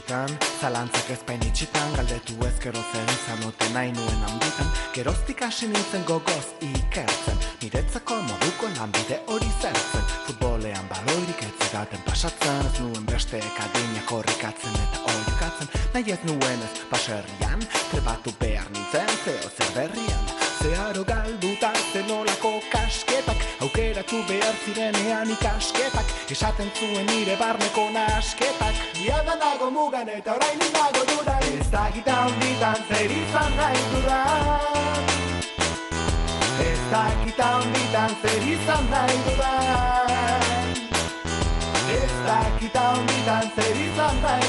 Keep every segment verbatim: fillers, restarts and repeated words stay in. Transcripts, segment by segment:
itxitan, zalantzak ezpain itxitan, galdetu ezkero zen zanoten nahi nuen handitan, geroztik hasi nintzen gogoz ikertzen, niretzako moduko lanbide hori zertzen, futbolean baloirik ez zidaten pasatzen, ez nuen besteek adinak horrikatzen eta horrikatzen, nahi ez nuen ez baserrian, trebatu behar nintzen zeo zer berrian, zeharo galduta zenolako kasketak, aukeratu behar zirenean ikasketak, esaten zuen nire barneko nasketak, diada nago mugan eta orain nago dudan, ez dakita honditan zer izan nahi dudan, ez dakita honditan zer izan nahi dudan, ez dakita honditan zer izan nahi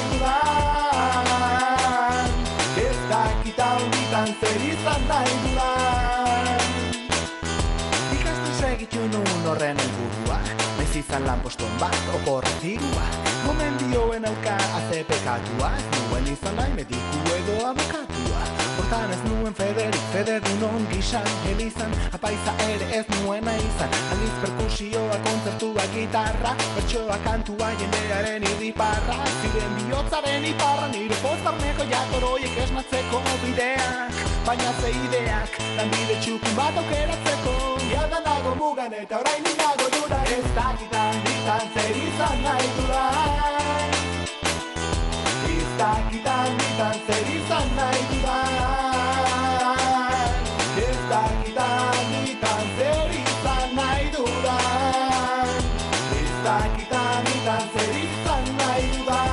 dudan, ez dakita honditan zer izan nahi dudan. Ikasten segitu nuen horren helburua, naiz izan lanposton bat oporratirua, gomendioen auka aze pekatua, ez nuen izan nahi mediku edo abokatua, hortan ez nuen federik federunon gizan elizan, apaiza ere ez nuena izan, aldiz perkusioa, kontzertua, gitarra, bertsoa, kantua, jendearen irriparra, ziren bihotzaren iparra, nire pozbarneko jatoroiek esnatzeko bideak, baina ze ideak, lanbide txukun bat aukeratzeko, jada nago mugan eta orain nago dudan, ez dakitan ditan zer izan nahi dudan, ez dakitan ditan zer izan nahi dudan, ez dakitan ditan zer izan nahi dudan, ez dakitan ditan zer izan nahi dudan.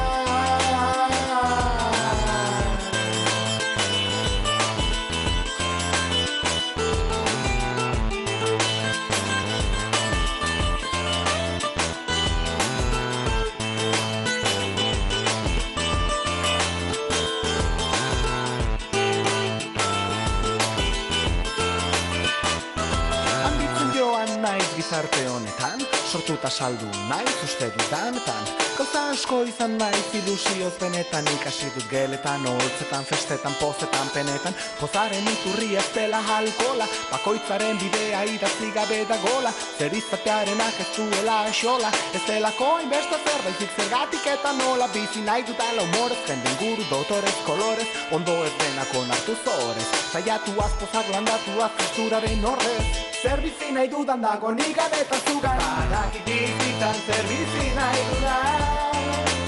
Gizarte honetan, sortuta saldu naiz uste dudanetan, gauza asko izan naiz ilusioz benetan, ikasi dut geletan, holtzetan, festetan, pozetan, penetan, pozaren iturri ez dela alkola, bakoitzaren bidea idatzi gabe da gola, zer izatearenak ez duela esola, ez delako hainbeste zerbaizik zergatik eta nola, bizi nahi dutala humorez, jenden guru, dotorez, kolorez, ondo ez denako nartu zorez, zaiatuaz, pozak landatuaz, kristuraren horrez, zer bizi nahi dudan dago nigan eta zugan, badakit bizitan zer bizi nahi dudan,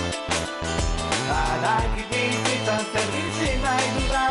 badakit bizitan zer bizi nahi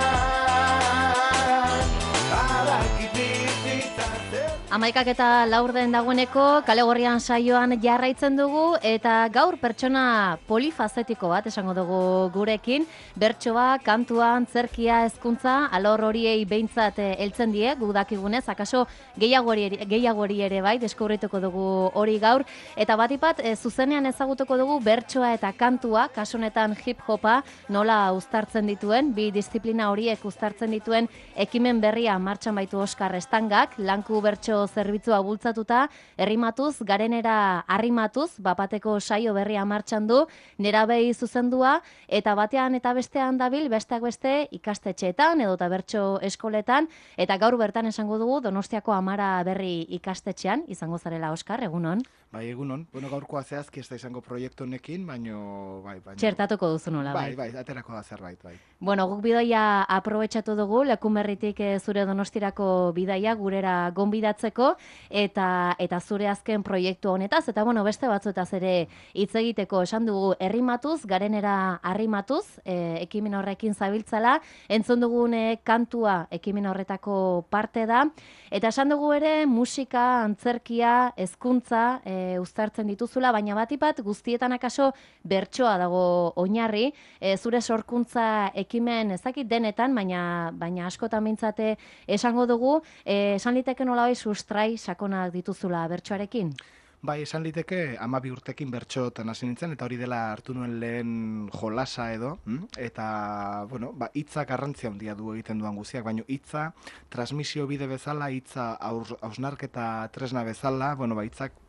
dudan, badakit bizitan zer... Amaikak eta laurden dagoeneko kale gorrian saioan jarraitzen dugu eta gaur pertsona polifazetiko bat esango dugu gurekin, bertsoa, kantua, antzerkia, hezkuntza, alor horiei behintzat heltzen die, guk dakigunez, akaso gehiagori, gehiagori ere bai, deskubrituko dugu hori gaur, eta batipat e, zuzenean ezagutuko dugu bertsoa eta kantua, kasu honetan hip-hopa, nola uztartzen dituen, bi disiplina horiek uztartzen dituen ekimen berria martxan baitu Oskar Estangak, lanku bertso zerbitzua bultzatuta, errimatuz, garenera arrimatuz, bapateko saio berria martxan du, nerabei zuzendua, eta batean eta bestean dabil, besteak beste ikastetxeetan, edota bertso eskoletan, eta gaur bertan esango dugu Donostiako Amara Berri ikastetxean, izango zarela Oskar, egunon? Bai, egunon. Bueno, gaurkoa zehazki ez da izango proiektu honekin, baino... Bai, baino... Txertatuko duzu nola, bai? Bai, bai, aterako da zerbait, bai. Bueno, guk bidaia aprobetxatu dugu, Lekunberritik zure Donostirako bidaia gurera gonbidatzeko, eta eta zure azken proiektu honetaz, eta bueno, beste batzuetaz ere hitz egiteko esan dugu errimatuz, garenera arrimatuz, e, ekimen horrekin zabiltzala, entzun dugune kantua ekimen horretako parte da, eta esan dugu ere musika, antzerkia, hezkuntza, e, uztartzen dituzula, baina batipat guztietan akaso bertsoa dago oinarri, e, zure sorkuntza ekimen ezakit denetan, baina baina askotan mintzate esango dugu, e, esan liteke nolabait sustrai sakonak dituzula bertsoarekin? Bai, esan liteke hamabi urtekin bertsotan hasi nintzen, eta hori dela hartu nuen lehen jolasa edo, hm? Eta, bueno, ba, hitza garrantzia handia du egiten duan guztiak, baina hitza transmisio bide bezala, hitza hausnarketa tresna bezala, bueno, ba, hitzak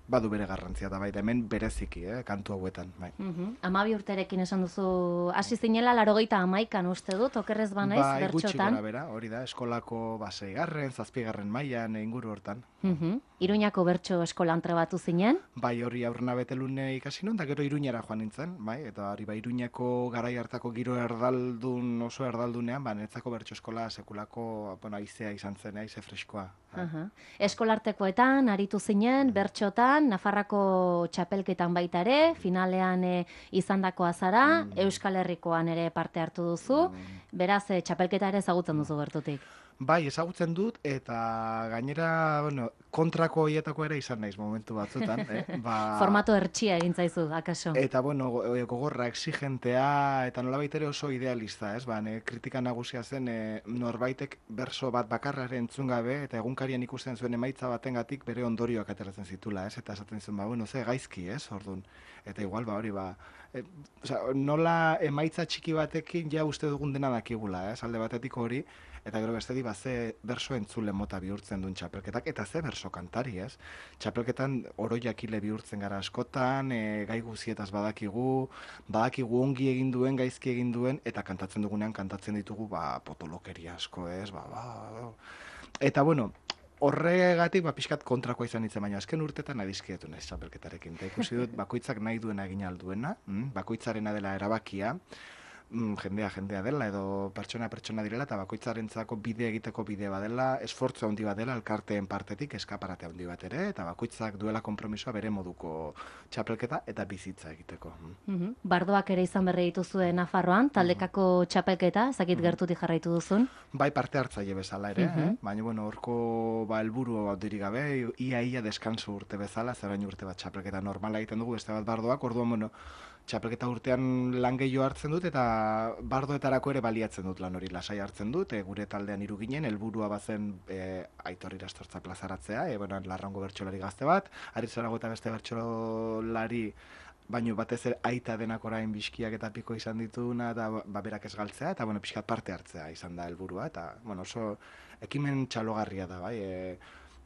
badu bere garrantzia da bai, da hemen bereziki, eh, kantu hauetan, bai. Mhm. Amabi urterekin esan duzu, hasi zinela laurogeita hamaikan uste dut, okerrez banaiz, Bai, gutxi bertxotan. gora bera, hori da, eskolako ba, seigarren, zazpigarren mailan inguru hortan. Mhm. Iruñako bertso eskolan trebatu zinen. Bai, hori aurrena betelune ikasi non, da gero Iruñara joan nintzen, bai, eta hori bai, Iruñako garai hartako giro erdaldun, oso erdaldunean, ba, netzako bertso eskola sekulako, bueno, aizea izan zen, aize freskoa. Aha. Eskolartekoetan, aritu zinen, bertxotan, Nafarrako txapelketan baita ere, finalean e, izandakoa zara, Euskal Herrikoan ere parte hartu duzu, beraz, e, txapelketa ere ezagutzen duzu gertutik. Bai, ezagutzen dut, eta gainera, bueno, kontrako hietako ere izan naiz momentu batzutan. Eh? Ba, Formato hertsia egin zaizu, akaso. Eta, bueno, go- gogorra, exigentea, eta nolabait ere oso idealista, ez? Ba, ne, kritika nagusia zen, e, norbaitek berso bat bakarraren entzun gabe, eta egunkarian ikusten zuen emaitza batengatik bere ondorioak ateratzen zitula, ez? Eta esaten zuen, ba, bueno, ze gaizki, ez? Orduan. Eta igual, ba, hori, ba, e, osea, nola emaitza txiki batekin ja uste dugun dena dakigula, ez? Alde batetik hori, eta gero beste di, ba, ze berso entzule mota bihurtzen duen txapelketak, eta ze berso kantari, ez? Txapelketan oroiakile bihurtzen gara askotan, e, gai guzietaz badakigu, badakigu ongi egin duen, gaizki egin duen, eta kantatzen dugunean kantatzen ditugu, ba, potolokeria asko, ez? Ba, ba, eta, bueno, horregatik, ba, pixkat kontrakoa izan nintzen, baina azken urtetan adizkietu naiz txapelketarekin. Eta ikusi dut, bakoitzak nahi duena egin alduena, mm? bakoitzarena dela erabakia, mm, jendea jendea dela edo pertsona pertsona direla eta bakoitzarentzako bide egiteko bide badela, esfortzu handi bat dela elkarteen partetik eskaparate handi bat ere eta bakoitzak duela konpromisoa bere moduko txapelketa eta bizitza egiteko. Mhm. Bardoak ere izan berri dituzue Nafarroan, taldekako txapelketa, ezakit gertutik jarraitu duzun. Bai, parte hartzaile bezala ere, Mhm. eh? Baina bueno, horko ba helburu handirik gabe, ia ia deskanso urte bezala, zerain urte bat txapelketa normala egiten dugu, beste bat bardoak, orduan bueno, txapelketa urtean lan gehiago hartzen dut eta bardoetarako ere baliatzen dut lan hori lasai hartzen dut, e, gure taldean hiru ginen, helburua bazen e, Aitor Irastortza plazaratzea, e, bueno, Larraungo bertsolari gazte bat, Aritz Zarago eta beste bertsolari baino batez ere aita denak orain bizkiak eta piko izan dituna eta ba, berak ez galtzea eta bueno, pixkat parte hartzea izan da helburua eta bueno, oso ekimen txalogarria da, bai, e,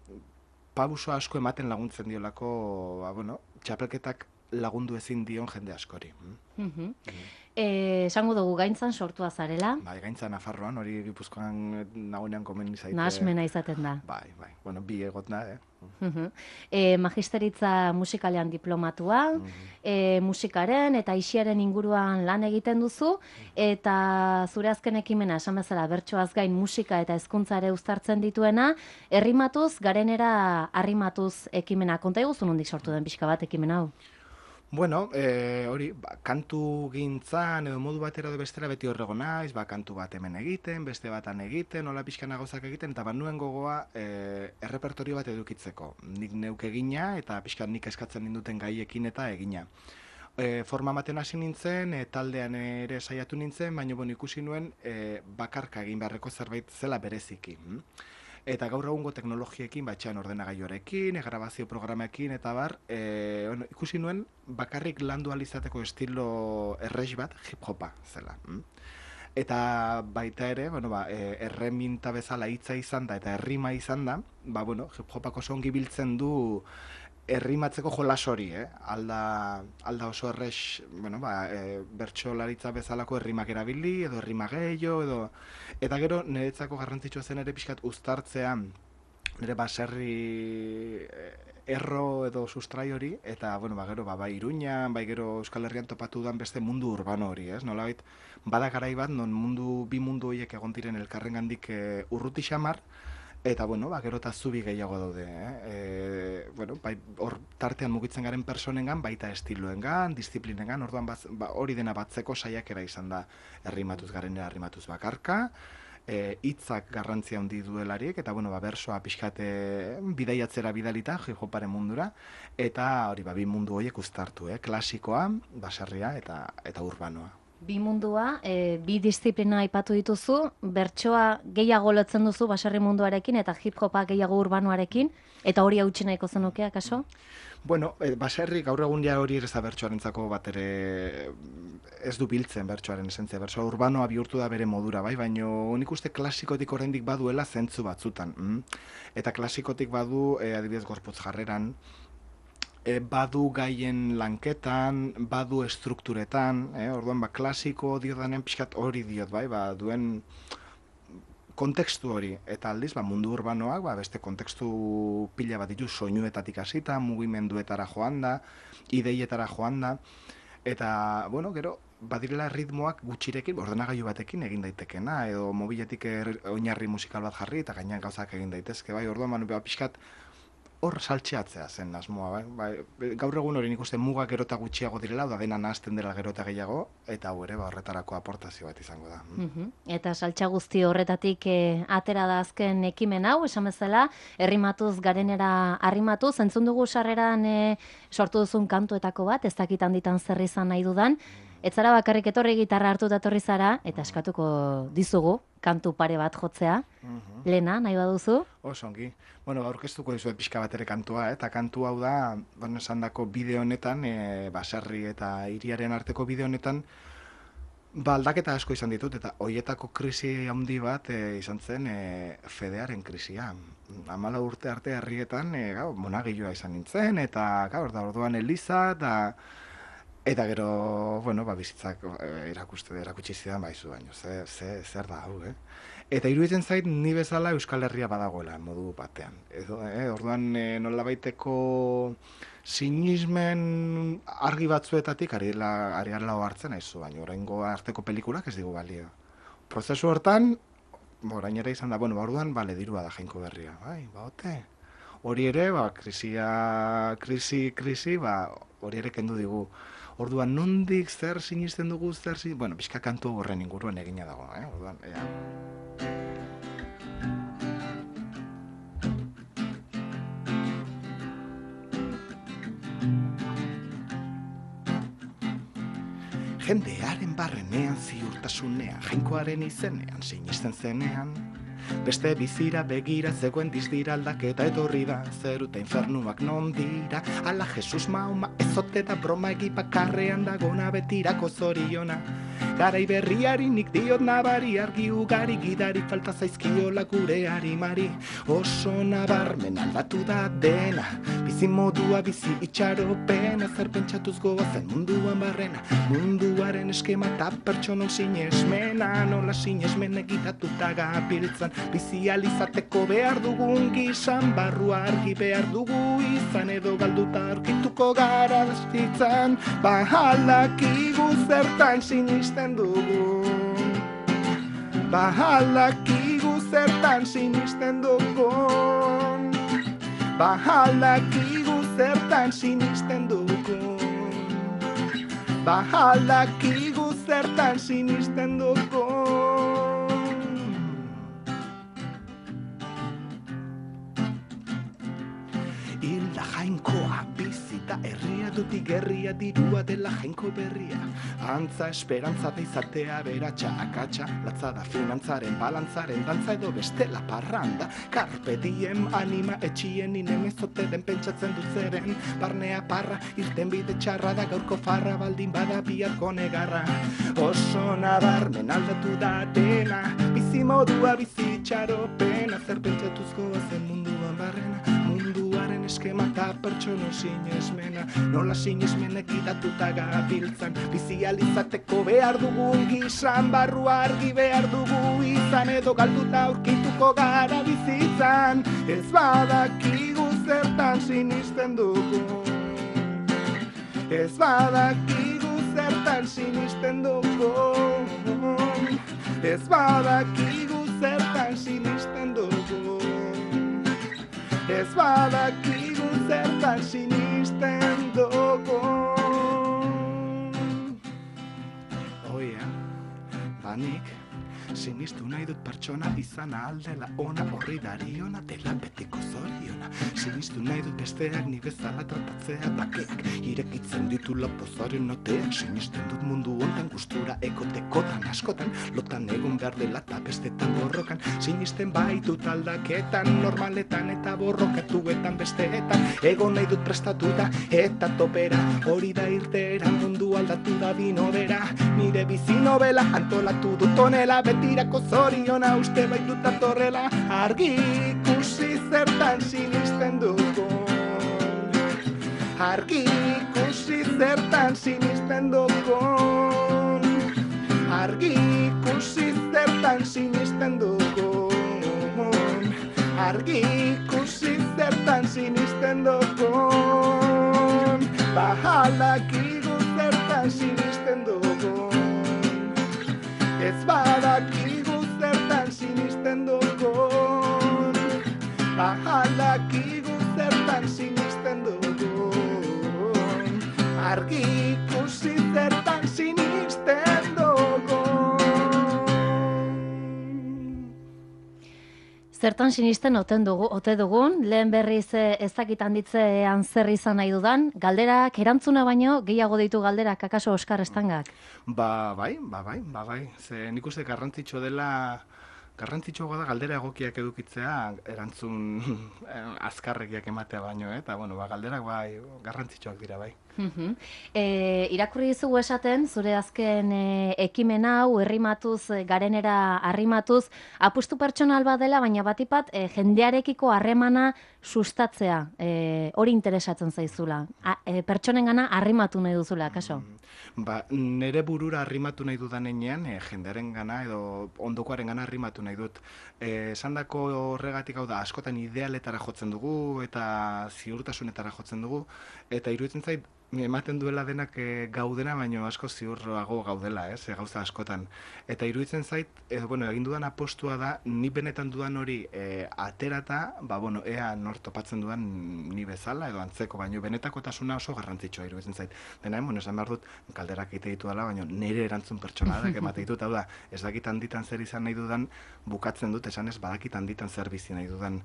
pauso asko ematen laguntzen diolako, ba, bueno, txapelketak lagundu ezin dion jende askori. Mhm. Eh, esango dugu gaintzan sortua zarela, Bai, gaintza Nafarroan, hori Gipuzkoan nagoenean komeni zaite. nahasmena izaten da. Bai, bai, bueno, bi egot da, eh? Mhm. Eh, magisteritza musikalean diplomatua, eh, musikaren eta isiaren inguruan lan egiten duzu, eta zure azken ekimena, esan bezala, bertsoaz gain musika eta hezkuntza ere uztartzen dituena, herrimatuz, garenera harrimatuz ekimena. Konta iguzu nondik sortu den pixka bat ekimen hau? Bueno, e, hori, ba, kantu gintzan edo modu batera edo bestera beti horrego naiz, ba, kantu bat hemen egiten, beste batan egiten, hola pixkana gauzak egiten, eta banuen gogoa e, errepertorio bat edukitzeko. Nik neuk egina eta pixkan nik eskatzen ninduten gaiekin eta egina. E, forma maten hasi nintzen, e, taldean ere saiatu nintzen, baina bueno, ikusi nuen e, bakarka egin beharreko zerbait zela bereziki. Hm? Eta gaur egungo teknologiekin, batxean ordenagailuarekin, e, grabazio programekin, eta bar, e, bueno, ikusi nuen bakarrik landu alizateko estilo errex bat hip-hopa zela. Hm? Eta baita ere, bueno, ba, e, erreminta bezala hitza izan da, eta errima izan da, ba, bueno, hip-hopako songi biltzen du errimatzeko jolas hori, eh? alda, alda oso errex, bueno, ba, e, bertsolaritza bezalako errimak erabili, edo errima gehiago, edo... Eta gero, niretzako garrantzitsua zen ere pixkat uztartzea, nire baserri erro edo sustrai hori, eta, bueno, ba, gero, ba, bai Iruñan, bai gero Euskal Herrian topatu dan beste mundu urbano hori, ez? Nolabait, bada garai bat, non mundu, bi mundu horiek egon diren elkarrengandik e, urruti xamar, eta, bueno, ba, gero eta zubi gehiago daude, eh? E, bueno, bai, hor tartean mugitzen garen personengan, baita estiloengan, disiplinengan, orduan baz, ba, hori dena batzeko saiakera izan da errimatuz garenera errimatuz bakarka, e, hitzak garrantzia handi duelarik, eta, bueno, ba, bersoa pixkate bidaiatzera bidalita, hip-hoparen mundura, eta hori, ba, bi mundu horiek uztartu, eh? Klasikoa, baserria eta, eta urbanoa. Bi mundua, e, bi disiplina aipatu dituzu, bertsoa gehiago lotzen duzu baserri munduarekin eta hip-hopa gehiago urbanoarekin, eta hori hautsi nahiko zenuke, akaso? Bueno, e, baserri gaur egun ja hori ez da bertsoarentzako bat ere ez du biltzen bertsoaren esentzia. Bertsoa urbanoa bihurtu da bere modura, bai, baino nik uste klasikotik oraindik baduela zentzu batzutan. Mm? Eta klasikotik badu, e, adibidez gorputz jarreran, e, badu gaien lanketan, badu estrukturetan, eh? Orduan, ba, klasiko diodanen pixkat hori diot, bai, ba, duen kontekstu hori, eta aldiz, ba, mundu urbanoak, ba, beste kontekstu pila bat ditu, soinuetatik hasita, mugimenduetara joan da, ideietara joan da, eta, bueno, gero, badirela ritmoak gutxirekin, ordenagailu batekin egin daitekena, edo mobiletik er, oinarri musikal bat jarri, eta gainean gauzak egin daitezke, bai, orduan, ba, pixkat, hor saltxeatzea zen asmoa, bai? Bai, gaur egun hori nik uste mugak gerota gutxiago direla, da dena nahazten dela gerota gehiago, eta hau ere, ba, horretarako aportazio bat izango da. Mm-hmm. Eta saltxa guzti horretatik eh, atera da azken ekimen hau, esan bezala, errimatuz garenera arrimatu, zentzun dugu sarreran eh, sortu duzun kantuetako bat, ez dakit handitan zer izan nahi dudan, ez zara bakarrik etorri gitarra hartu etorri zara, eta eskatuko dizugu, kantu pare bat jotzea. Mhm. Lena, nahi baduzu? Oso ongi. Bueno, aurkeztuko dizuet pixka bat ere kantua, eh? Eta kantu hau da, bueno, esan dako bideo honetan, e, baserri eta hiriaren arteko bideo honetan, ba, aldaketa asko izan ditut, eta hoietako krisi handi bat e, izan zen e, fedearen krisia. Hamala urte arte herrietan, e, gau, monagilloa izan nintzen, eta gaur da orduan Eliza, eta Eta gero, bueno, ba, bizitzak eh, erakuste, erakutsi zidan baizu baino, ze, ze, zer da hau, eh? Eta iruditzen zait ni bezala Euskal Herria badagoela modu batean. Edo, eh, orduan eh, nolabaiteko sinismen argi batzuetatik ari ari garela hartzen aizu, baina oraingo arteko pelikulak ez digu balio. Prozesu hortan, orain ere izan da, bueno, ba, orduan, bale, dirua da Jainko Berria, bai, ba, ote. Hori ere, ba, krisia, krisi, krisi, ba, hori ere kendu digu. Orduan, nondik zer sinisten dugu, zer sin... Bueno, pixka kantu horren inguruan egina dago, eh? Orduan, ea. Jendearen barrenean ziurtasunean, Jainkoaren izenean, sinisten zenean, beste bizira begira zegoen dizdira aldaketa etorri da, zeruta infernuak non dira, ala Jesus Mahoma ezote da broma egi bakarrean dagona betirako zoriona. Garai berriari nik diot nabari, argi ugari gidari falta zaizkiola gure harimari. Oso nabarmen aldatu da dena, bizi modua bizi itxaropena, zer pentsatuz goazen munduan barrena, munduaren eskema eta pertsonon sinesmena, nola sinesmen egitatuta gabiltzan, bizi alizateko behar dugun gizan, barrua argi behar dugu izan, edo galduta aurkituko gara destitzan, bahalakigu zertan sinisten dugu. Bahalakigu zertan sinisten dugu. Bahalakigu zertan sinisten dugu. Bahalakigu zertan sinisten dugu. Hilda Jainkoa bizita herria dutik gerria, dirua dela Jainko Berria. Antza esperantza da izatea beratxa akatsa, latza da finantzaren balantzaren dantza edo bestela parranda. Carpe diem anima etxien inen ezoteren pentsatzen dut zeren, barnea parra irten bide txarra da gaurko farra baldin bada biharko negarra. Oso nabarmen aldatu da dena, bizi modua bizi itxaropena, zer pentsatuzko zen munduan barrena, munduaren eskema eta pertsono sinesmena, nola sinesmenek idatuta gabiltzan, bizi alizateko behar dugun gizan, barrua argi behar dugu izan, edo galduta aurkituko gara bizitzan, ez badakigu zertan sinisten dugu. Ez badakigu zertan sinisten dugu. Ez badakigu zertan sinisten dugu. Ez badakigu zertan sinisten dugu. Oh yeah, banik sinistu nahi dut pertsona izan aldela ona, horri dariona dela betiko zoriona. Sinistu nahi dut besteak ni bezala tratatzea bakeak, irekitzen ditula pozaren oteak. Sinisten dut mundu hontan gustura ekotekotan askotan, lotan egon behar dela eta bestetan borrokan. Sinisten baitut aldaketan, normaletan eta borrokatuetan besteetan, egon nahi dut prestatuta eta topera, hori da irtera, mundu aldatu da binobera. Nire bizi novela antolatu dut onela, betirako zoriona uste baitut atorrela, argi ikusi zertan sinisten dugu. argi ikusi zertan sinisten dugun, argi ikusi zertan sinisten dugun, argi ikusi zertan sinisten dugun, badakigu zertan sinisten dugun, ez badakigu zertan sinisten dugun, badakigu zertan sinisten dugun, argi ikusi zertan sinisten dugun. Zertan sinisten oten dugu, ote dugun, lehen berriz ez dakit handitzean zer izan nahi dudan, galderak erantzuna baino gehiago ditu galderak, akaso Oskar Estangak? Ba, bai, ba, bai, ba, bai. Ze nik uste garrantzitsu dela, garrantzitsua da galdera egokiak edukitzea erantzun azkarregiak ematea baino, eh? Eta, bueno, ba, galderak bai, garrantzitsuak dira, bai. Uh-huh. E, irakurri dizugu esaten, zure azken e, ekimen hau, herrimatuz, garenera arrimatuz, apustu pertsonal bat dela, baina batipat e, jendearekiko harremana sustatzea, e, hori interesatzen zaizula. A, e, pertsonengana arrimatu nahi duzula, kaso? Ba, nere burura arrimatu nahi dudanean, e, jendearen gana edo ondokoaren gana arrimatu nahi dut. E, esandako horregatik hau da, askotan idealetara jotzen dugu eta ziurtasunetara jotzen dugu, eta iruditzen zait, ematen duela denak e, gaudena, baino asko ziurroago gaudela, ez, e, gauza askotan. Eta iruditzen zait, e, bueno, egin dudan apostua da, ni benetan dudan hori e, aterata, ba, bueno, ea nor topatzen dudan ni bezala edo antzeko, baino benetakotasuna oso garrantzitsua iruditzen zait. Dena, bueno, esan behar dut, galderak egite ditu dela, baino nire erantzun pertsonalak emate ditut, hau da, ez dakit handitan zer izan nahi dudan, bukatzen dut, esan ez, badakit handitan zer bizi nahi dudan.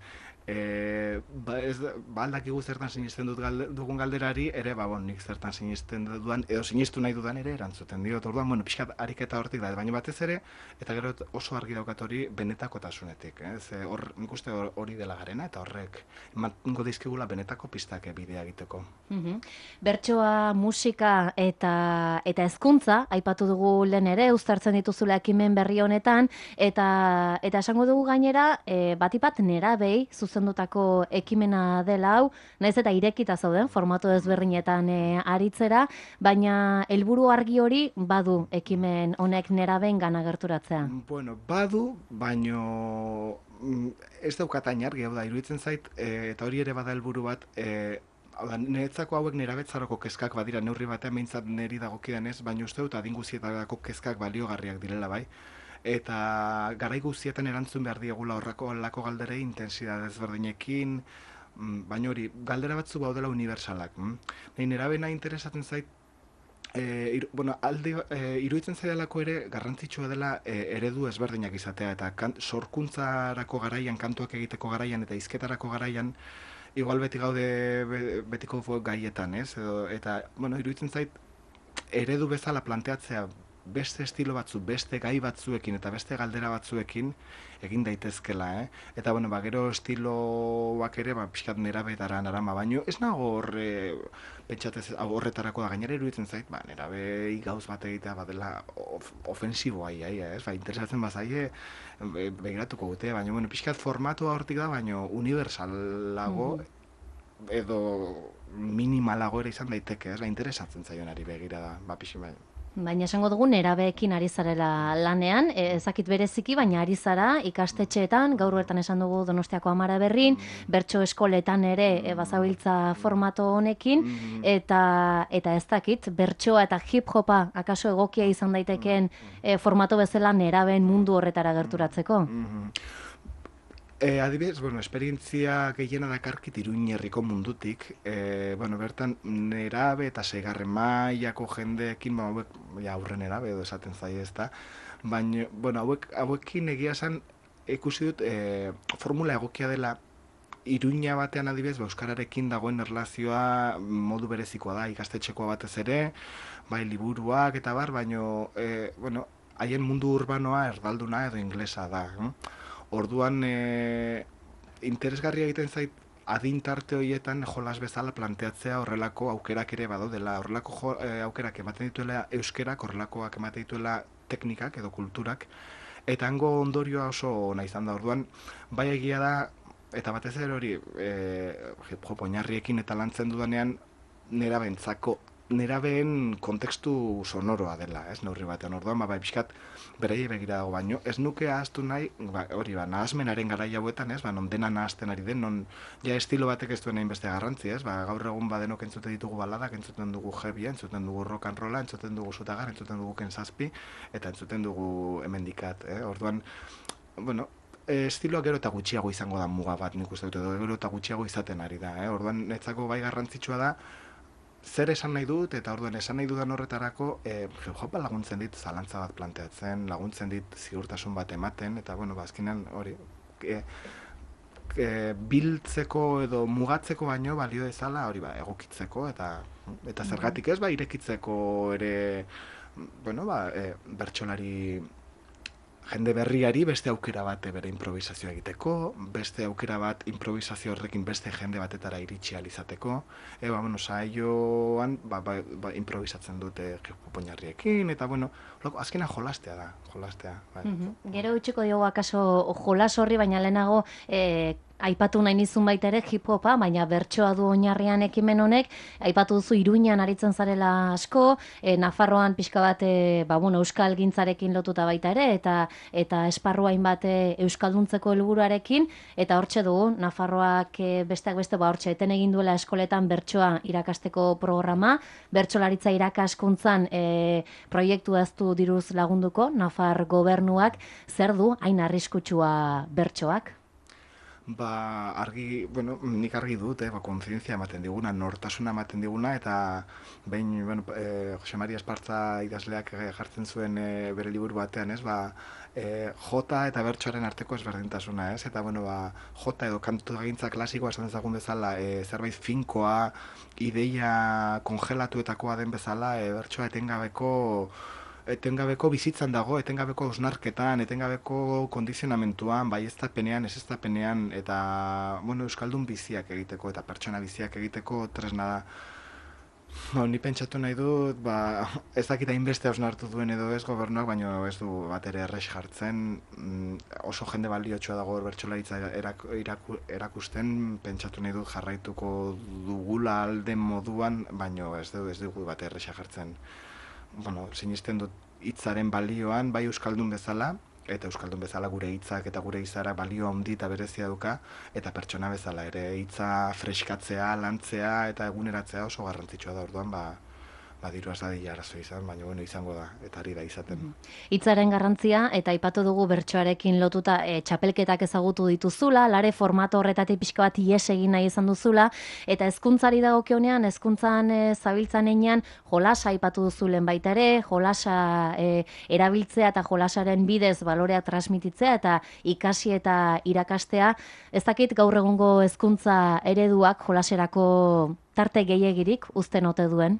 E, ba, ez, ba aldakigu zertan sinisten dut galde, dugun galderari, ere, ba, bon, nik zertan sinisten dudan, edo sinistu nahi dudan ere erantzuten diot. Orduan, bueno, pixkat ariketa hortik da, baina batez ere, eta gero oso argi daukat hori benetakotasunetik. Eh? Ze hor, nik uste hori dela garena, eta horrek emango dizkigula benetako pistak bidea egiteko. Uh-huh. Bertsoa, musika eta eta hezkuntza aipatu dugu lehen ere, uztartzen dituzula ekimen berri honetan, eta eta esango dugu gainera, e, batipat nerabei zuzendutako ekimena dela hau, naiz eta irekita zauden formatu ezberdinetan e, aritzera, baina helburu argi hori badu ekimen honek nerabeen gana gerturatzea. Bueno, badu, baino ez daukatain argi, hau da, iruditzen zait, e, eta hori ere bada helburu bat, e, hau da, niretzako hauek nerabetzaroko kezkak badira neurri batean behintzat niri dagokidanez, baina uste dut adin guztietako kezkak baliogarriak direla bai. Eta garai guztietan erantzun behar diegula horrako lako galderei intensidade ezberdinekin, baina hori, galdera batzu baudela unibersalak. Nahi nerabena interesatzen zait, e, ir, bueno, alde, e, iruditzen zaidalako ere garrantzitsua dela e, eredu ezberdinak izatea, eta kan, sorkuntzarako garaian, kantuak egiteko garaian eta hizketarako garaian, igual beti gaude betiko gaietan, ez? Edo, eta, bueno, iruditzen zait, eredu bezala planteatzea beste estilo batzu, beste gai batzuekin eta beste galdera batzuekin egin daitezkela, eh? Eta, bueno, ba, gero estiloak ere, ba, pixkat nerabetara narama, baino, ez nago horre, pentsatez, horretarako da, gainera iruditzen zait, ba, nerabei gauz bat egitea badela of, ofensiboa, ai, ez? Ba, interesatzen bazaie, be, begiratuko gute, baina, bueno, pixkat formatua hortik da, baino, universalago, mm. edo minimalago ere izan daiteke, ez? Ba, interesatzen zaionari begira da, ba, pixi bai. Baina esango dugu nerabeekin ari zarela lanean, ezakit bereziki, baina ari zara ikastetxeetan, gaur bertan esan dugu Donostiako Amara Berrin, bertso eskoletan ere e, bazabiltza formato honekin, eta eta ez dakit, bertsoa eta hip-hopa akaso egokia izan daitekeen e, formato bezala nerabeen mundu horretara gerturatzeko? E, adibidez, bueno, esperientzia gehiena dakarkit Iruin herriko mundutik, e, bueno, bertan nerabe eta seigarren mailako jendeekin, ba, hauek, ja, aurren nerabe edo esaten zaie ez da, baina, bueno, hauek, hauekin egia esan ikusi dut e, formula egokia dela Iruña batean adibidez, ba, euskararekin dagoen erlazioa modu berezikoa da, ikastetxekoa batez ere, bai liburuak eta bar, baino, e, bueno, haien mundu urbanoa erdalduna edo inglesa da, hm? Orduan, e, interesgarria egiten zait adin tarte horietan jolas bezala planteatzea horrelako aukerak ere badaudela, horrelako jo, e, aukerak ematen dituela euskerak, horrelakoak ematen dituela teknikak edo kulturak, eta hango ondorioa oso ona izan da. Orduan, bai egia da, eta batez ere hori, e, hip-hop oinarriekin eta lantzen dudanean, nerabentzako nerabeen kontekstu sonoroa dela, ez, neurri batean. Orduan, ba, bai, pixkat, beraiei begira dago baino, ez nuke ahaztu nahi, ba, hori, ba, nahazmenaren garai hauetan, ez, ba, non dena nahazten ari den, non, ja, estilo batek ez duen hainbeste garrantzi, ez, ba, gaur egun badenok entzuten ditugu baladak, entzuten dugu heavy, entzuten dugu rock and rolla, entzuten dugu sutagar, entzuten dugu Ken Zazpi, eta entzuten dugu hemendikat, eh, orduan, bueno, estiloa gero eta gutxiago izango da muga bat, nik uste dut, edo gero eta gutxiago izaten ari da, eh, orduan, netzako bai garrantzitsua da, zer esan nahi dut, eta orduan esan nahi dudan horretarako, e, hip-hopa laguntzen dit zalantza bat planteatzen, laguntzen dit ziurtasun bat ematen, eta bueno, bazkinan hori, e, e, biltzeko edo mugatzeko baino balio dezala, hori ba, egokitzeko, eta eta zergatik ez, ba, irekitzeko ere, bueno, ba, e, bertsolari jende berriari beste aukera bat bere improvisazioa egiteko, beste aukera bat improvisazio horrekin beste jende batetara iritsi ahal izateko. E, ba, bueno, saioan ba, ba, ba, improvisatzen dute poñarriekin, eta bueno, loko, azkena jolastea da, jolastea. Bai. Mm-hmm. Gero utxiko diogu akaso jolas horri, baina lehenago e, aipatu nahi nizun baita ere hip-hopa, baina bertsoa du oinarrian ekimen honek, aipatu duzu Iruñan aritzen zarela asko, e, Nafarroan pixka bat e, ba, bueno, euskal gintzarekin lotuta baita ere, eta eta esparruain bat euskalduntzeko helburuarekin, eta hortxe dugu, Nafarroak e, besteak beste, ba, hortxe, eten egin duela eskoletan bertsoa irakasteko programa, bertsolaritza irakaskuntzan e, proiektu ez du diruz lagunduko, Nafar gobernuak, zer du hain arriskutsua bertsoak? Ba, argi, bueno, nik argi dut, eh, ba, kontzientzia ematen diguna, nortasuna ematen diguna, eta behin, bueno, eh, Jose Maria Espartza idazleak jartzen zuen eh, bere liburu batean, ez, ba, eh, jota eta bertsoaren arteko ezberdintasuna, ez, eta, bueno, ba, jota edo kantu gintza klasikoa esan dezagun bezala, eh, zerbait finkoa, ideia kongelatuetakoa den bezala, eh, bertsoa etengabeko etengabeko bizitzan dago, etengabeko osnarketan, etengabeko kondizionamentuan, bai eztapenean, ez eztapenean, eta, bueno, euskaldun biziak egiteko, eta pertsona biziak egiteko tresna da. Ba, ni pentsatu nahi dut, ba, ez dakit hainbeste osnartu duen edo ez gobernuak, baina ez du bat ere errex jartzen, oso jende baliotsua dago bertsolaritza erak, iraku, erakusten, pentsatu nahi dut jarraituko dugula alden moduan, baina ez du, ez dugu bat errexa jartzen. Bueno, sinisten dut hitzaren balioan, bai euskaldun bezala, eta euskaldun bezala gure hitzak eta gure izara balio handi eta berezia duka, eta pertsona bezala ere hitza freskatzea, lantzea eta eguneratzea oso garrantzitsua da, orduan, ba, badiru ez dadila arazo izan, baina bueno, izango da, eta ari da izaten. Hitzaren garrantzia, eta aipatu dugu bertsoarekin lotuta e, txapelketak ezagutu dituzula, lare formato horretatik pixka bat ies egin nahi izan duzula, eta hezkuntzari dagokionean, hezkuntzan e, zabiltzan einean, jolasa aipatu duzulen baita ere, jolasa e, erabiltzea eta jolasaren bidez balorea transmititzea, eta ikasi eta irakastea, ez dakit gaur egungo hezkuntza ereduak jolaserako tarte gehiegirik uzten ote duen?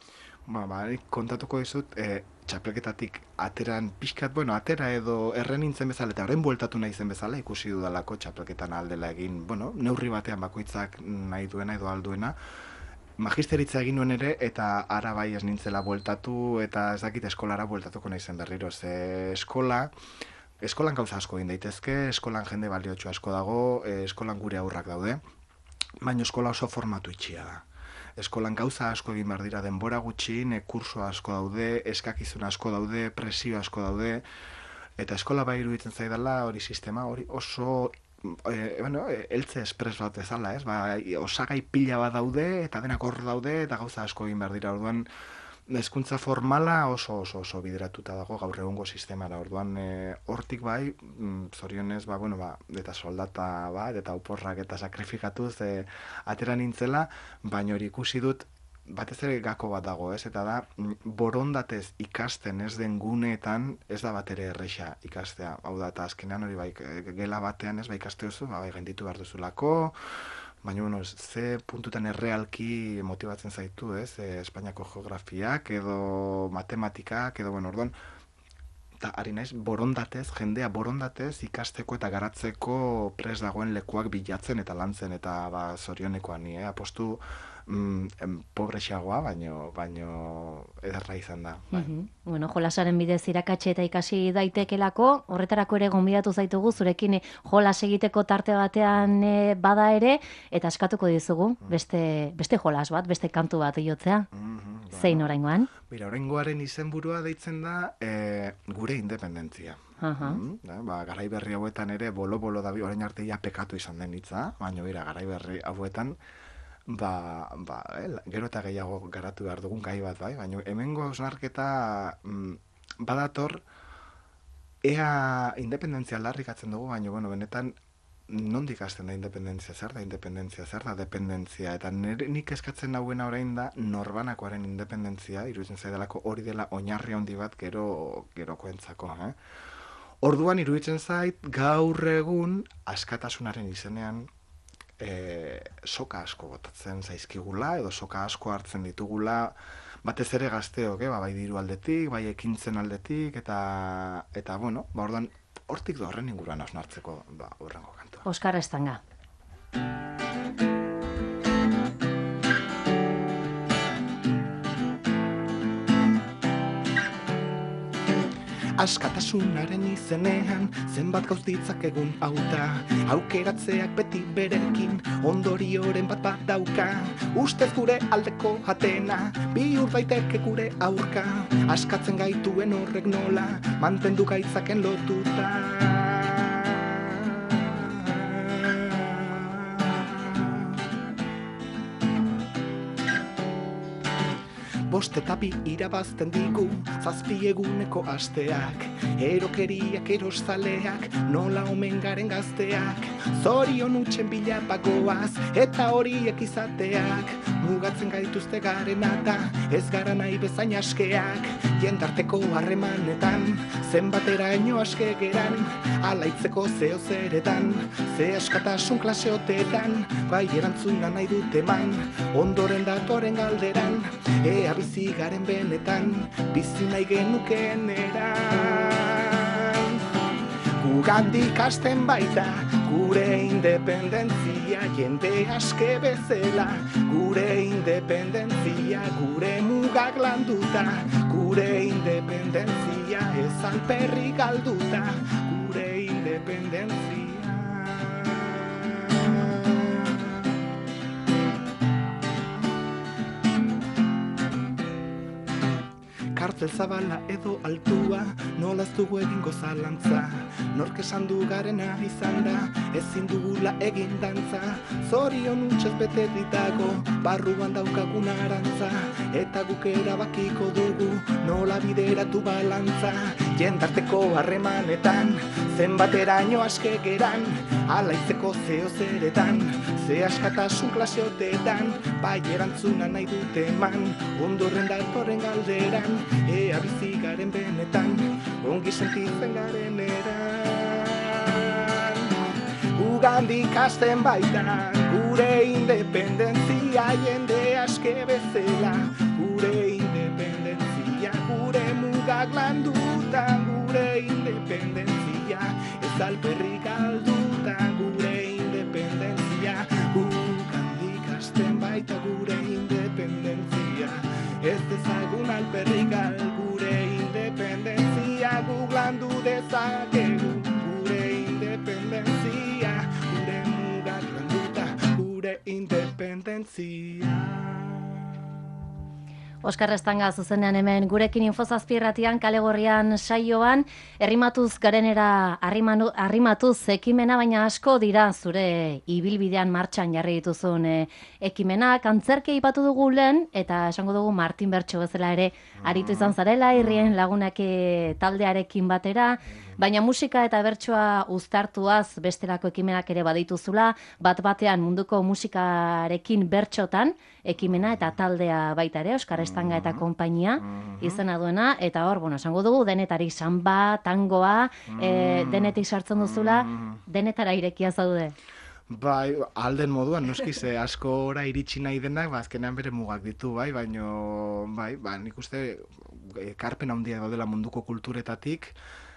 Ba, ba, kontatuko dizut, e, txapelketatik ateran pixkat, bueno, atera edo erren nintzen bezala, eta horren bueltatu nahi zen bezala, ikusi dudalako txapelketan aldela egin, bueno, neurri batean bakoitzak nahi duena edo alduena, magisteritza egin nuen ere, eta ara bai ez nintzela bueltatu, eta ez dakit eskolara bueltatuko nahi zen berriro, ze eskola, eskolan gauza asko egin daitezke, eskolan jende baliotsu asko dago, e, eskolan gure aurrak daude, baina eskola oso formatu itxia da. Eskolan gauza asko egin behar dira denbora gutxin, kurso asko daude, eskakizun asko daude, presio asko daude, eta eskola bai iruditzen zaidala hori sistema, hori oso, e, bueno, eltze espres bat ezala, ez? Ba, osagai pila bat daude, eta denak hor daude, eta gauza asko egin behar dira, orduan, hezkuntza formala oso oso oso bideratuta dago gaur egungo sistemara. Orduan e, hortik bai, zorionez, ba, bueno, ba, eta soldata bat, eta oporrak eta sakrifikatuz e, atera nintzela, baina hori ikusi dut batez ere gako bat dago, ez? Eta da, borondatez ikasten ez den guneetan ez da bat ere erresa ikastea. Hau da, eta azkenean hori bai, gela batean ez bai ikaste duzu, bai gainditu behar duzulako, baina, bueno, ze puntutan errealki motibatzen zaitu, ez? E, Espainiako geografiak, edo matematikak, edo, bueno, orduan, eta ari naiz borondatez, jendea borondatez ikasteko eta garatzeko pres dagoen lekuak bilatzen eta lantzen, eta ba, zorionekoa ni, eh? Apostu mm, pobrexagoa, baino, baino ederra izan da. Bai. Mm-hmm. Bueno, jolasaren bidez irakatxe eta ikasi daitekelako, horretarako ere gonbidatu zaitugu, zurekin jolas egiteko tarte batean e, bada ere, eta eskatuko dizugu, beste, beste jolas bat, beste kantu bat jotzea. Mm-hmm, ba. Zein oraingoan? Mira, oraingoaren izenburua deitzen da e, gure independentzia. Aha. Mm, da, ba, garai berri hauetan ere bolo-bolo dabi orain arte ja pekatu izan den hitza, baina bera, garai berri hauetan ba, ba, eh, gero eta gehiago garatu behar dugun gai bat, bai, baina hemengo osnarketa mm, badator ea independentzia aldarrikatzen dugu, baina bueno, benetan nondik hasten da independentzia, zer da independentzia, zer da dependentzia, eta nire, nik eskatzen nauena orain da norbanakoaren independentzia, iruditzen zaidalako hori dela oinarri handi bat gero gerokoentzako, eh? Orduan iruditzen zait gaur egun askatasunaren izenean e, soka asko botatzen zaizkigula, edo soka asko hartzen ditugula, batez ere gazteok, eh? ba, bai diru aldetik, bai ekintzen aldetik, eta, eta bueno, ba, orduan, hortik da horren inguruan hausnartzeko ba, horrengo kantua. Oskar Estanga. Askatasunaren izenean zenbat gauz ditzakegun hauta, aukeratzeak beti berekin ondorioren bat bat dauka, ustez gure aldeko jatena bihur daiteke gure aurka, askatzen gaituen horrek nola mantendu gaitzaken lotuta. Bost eta bi irabazten digu zazpi eguneko asteak, erokeriak eroszaleak, nola omen garen gazteak, zorion utxen bila bagoaz, eta horiek izateak, mugatzen gaituzte garen eta ez gara nahi bezain askeak, jendarteko harremanetan, zenbateraino aske geran, alaitzeko zeo zeretan, ze askatasun klaseotetan, bai erantzuna nahi dut eman, ondoren datoren galderan, ea bizi garen benetan, bizi nahi genukeen eran. Gugandik hasten baita, gure independentzia, jende aske bezala, gure independentzia, gure mugak landuta, gure independentzia, ez alperri galduta, gure independentzia. Kartzel zabala edo altua, nolaz dugu egingo zalantza, nork esan du garena izan da, ezin dugula egin dantza, zorion utxez bete ditago, barruan daukagun arantza, eta guk erabakiko dugu, nola bideratu balantza, jendarteko harremanetan, zenbateraino aske geran, alaitzeko zeo zeretan, ze askatasun klaseotetan, bai erantzuna nahi dut eman, ondorren datorren galderan, ea bizi garen benetan, ongi sentitzen garen eran. Gugandik hasten baita, gure independentzia, jende aske bezala, gure independentzia, gure mugak landuta, gure independentzia, ez alperri galduta, gure independentzia, gugandik hasten baita, gure independentzia, ez dezagun alperri gal, gure independentzia, guk landu dezakegu, gure independentzia, gure mugak landuta, gure independentzia. Oskar Estanga zuzenean hemen gurekin Infozazpirratian Kalegorrian saioan, errimatuz garenera arrimanu, arrimatuz ekimena, baina asko dira zure ibilbidean martxan jarri dituzun e, ekimenak, antzerki aipatu dugu lehen, eta esango dugu Martin Bertso bezala ere aritu izan zarela, irrien lagunak taldearekin batera, baina musika eta bertsoa uztartuaz bestelako ekimenak ere badituzula, bat batean munduko musikarekin bertxotan, ekimena eta taldea baita ere, Oskar Estanga eta konpainia izena duena, eta hor, bueno, esango dugu, denetarik samba, tangoa, e, denetik sartzen duzula, denetara irekia zaude. Bai, alden moduan, noski ze asko ora iritsi nahi denak, ba, azkenean bere mugak ditu, bai, baino, bai, ba, nik uste ekarpen handia gaudela munduko kulturetatik,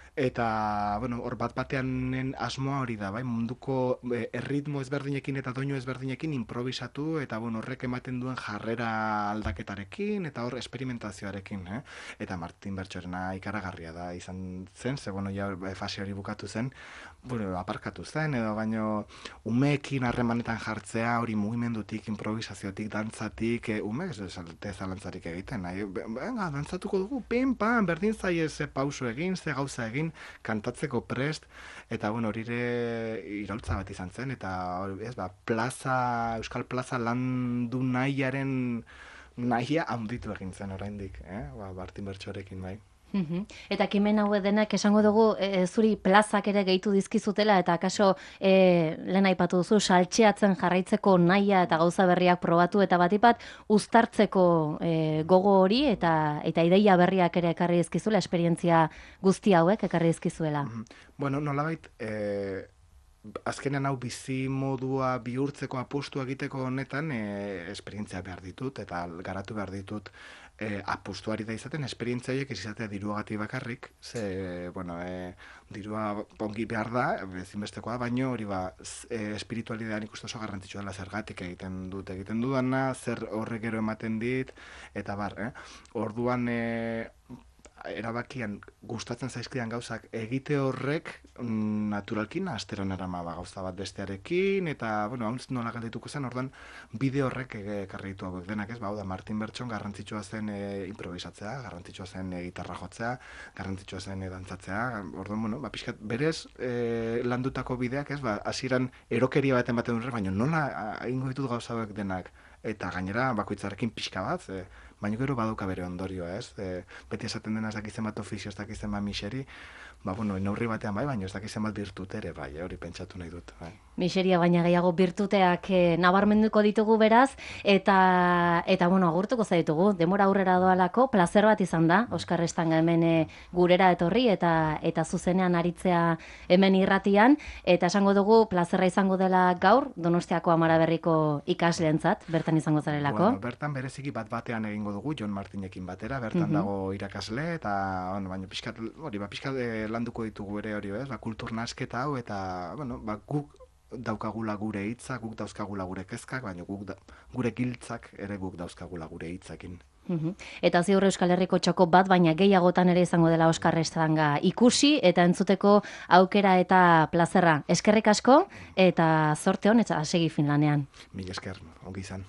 eta, bueno, hor bat bateanen asmoa hori da, bai, munduko eh, erritmo ezberdinekin eta doinu ezberdinekin improvisatu, eta, bueno, horrek ematen duen jarrera aldaketarekin, eta hor esperimentazioarekin, eh? Eta Martin Bertxorena ikaragarria da izan zen, ze, bueno, ja fase hori bukatu zen, bueno, aparkatu zen, edo baino umeekin harremanetan jartzea, hori mugimendutik, improvisaziotik, dantzatik, e, umeek ez desalte zalantzarik egiten, nahi, venga, dantzatuko dugu, pim, pam, berdin zaie ze pauso egin, ze gauza egin, kantatzeko prest, eta, bueno, horire iraultza bat izan zen, eta, hori, ez, ba, plaza, Euskal Plaza landu nahiaren nahia handitu egin zen oraindik, eh? Ba, Martin Bertxorekin bai. Mhm. Eta ekimen hauek denak esango dugu e, zuri plazak ere gehitu dizkizutela eta akaso e, lehen aipatu duzu saltxeatzen jarraitzeko nahia eta gauza berriak probatu eta batipat uztartzeko e, gogo hori eta eta ideia berriak ere ekarri dizkizuela, esperientzia guzti hauek ekarri dizkizuela. Mhm. Bueno, nolabait eh azkenean hau bizi modua bihurtzeko apustu egiteko honetan e, esperientzia behar ditut eta garatu behar ditut e, apustuari da izaten esperientzia horiek ez izatea diruagatik bakarrik, ze, bueno, e, dirua ongi behar da, ezinbestekoa, baino hori ba, e, espiritualidadean ikustu oso garrantzitsua dela zergatik egiten dut, egiten dudana, zer horrek gero ematen dit, eta bar, eh? Orduan, e, erabakian gustatzen zaizkidan gauzak egite horrek mm, naturalki nahasteron erama ba, gauza bat bestearekin, eta, bueno, hau nola galdetuko zen, orduan bide horrek ekarri ditu hauek denak, ez? Ba, hau da, Martin Bertson garrantzitsua zen e, improvisatzea, garrantzitsua zen e, gitarra jotzea, garrantzitsua zen e, dantzatzea, orduan, bueno, ba, pixkat, berez e, landutako bideak, ez? Ba, hasieran erokeria baten baten dure, baina nola egingo ditut gauza hauek denak, eta gainera bakoitzarekin pixka bat, e, baina gero baduka bere ondorioa, ez? E, beti esaten dena ez dakizen bat ofizio, ez dakizen bat miseri, ba, bueno, neurri batean bai, baina ez dakizen bat birtute ere, bai, hori pentsatu nahi dut, bai. Miseria baina gehiago birtuteak e, nabarmenduko ditugu beraz, eta, eta bueno, agurtuko zaitugu, demora aurrera doalako, plazer bat izan da, Oskar Estanga hemen e, gurera etorri, eta eta zuzenean aritzea hemen irratian, eta esango dugu, plazerra izango dela gaur, Donostiako Amaraberriko ikasleentzat, bertan izango zarelako. Bueno, bertan bereziki bat batean egingo dugu, Jon Martinekin batera, bertan mm-hmm. dago irakasle, eta, bueno, baina pixkat, hori, ba, pixkat e, landuko ditugu ere hori, ez, ba, kultur nasketa hau, eta, bueno, ba, guk daukagula gure hitzak, guk dauzkagula gure kezkak, baina guk da, gure giltzak ere guk dauzkagula gure hitzakin. Uhum. Eta ziur Euskal Herriko txoko bat, baina gehiagotan ere izango dela Oskar Estanga ikusi eta entzuteko aukera eta plazerra. Eskerrik asko eta zorte hon eta segi Finlanean. Mil esker, ongi izan.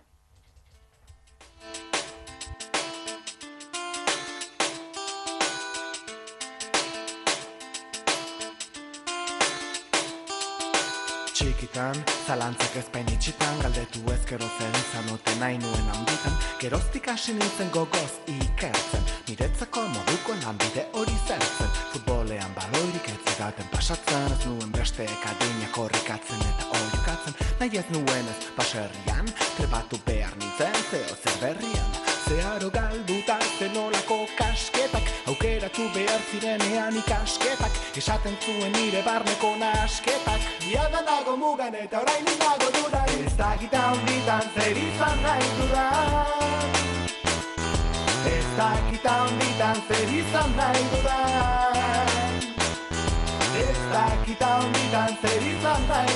Txikitan, zalantzak ezpain itxitan, galdetu ezkero zer izan ote nahi nuen handitan, geroztik hasi nintzen gogoz ikertzen, niretzako moduko lanbide hori zertzen, futbolean baloirik ez zidaten pasatzen, ez nuen besteek adinak horrikatzen eta horrikatzen, nahi ez nuen ez baserrian, trebatu behar nintzen zeo zer berrian, zeharo galduta zenolako kasketak, aukeratu behar zirenean ikasketak, esaten zuen nire barneko nasketak, biada nago mugan eta orain nago dudan, ez dakita honditan zer izan nahi dudan, ez dakita honditan zer izan nahi dudan, ez dakita honditan zer izan nahi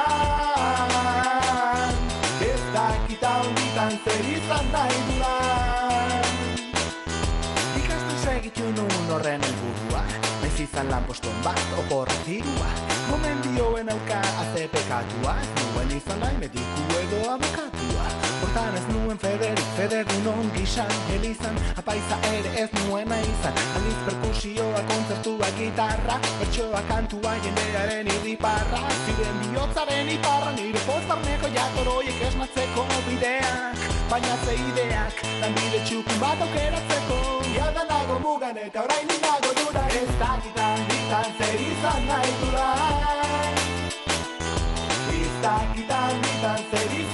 dudan, ez dakita honditan zer izan nahi dudan. Ikasten segitu nuen horren helburua, naiz izan lanposton bat oporretirua, gomendioen auka aze pekatua, ez nuen izan nahi mediku edo abokatua, hortan ez nuen federik federdun ongisan, elizan apaiza ere ez nuena izan, aldiz perkusioa, kontzertua, gitarra, bertsoa, kantua, jendearen irriparra, ziren bihotzaren iparra, nire pozbarneko jakoroiek esnatzeko bideak, baina ze ideak, lanbide txukun bat aukeratzeko, jada nago mugan eta orain nago dudan, ez dakitan ditan zer izan nahi dudan, ez dakitan ditan zer izan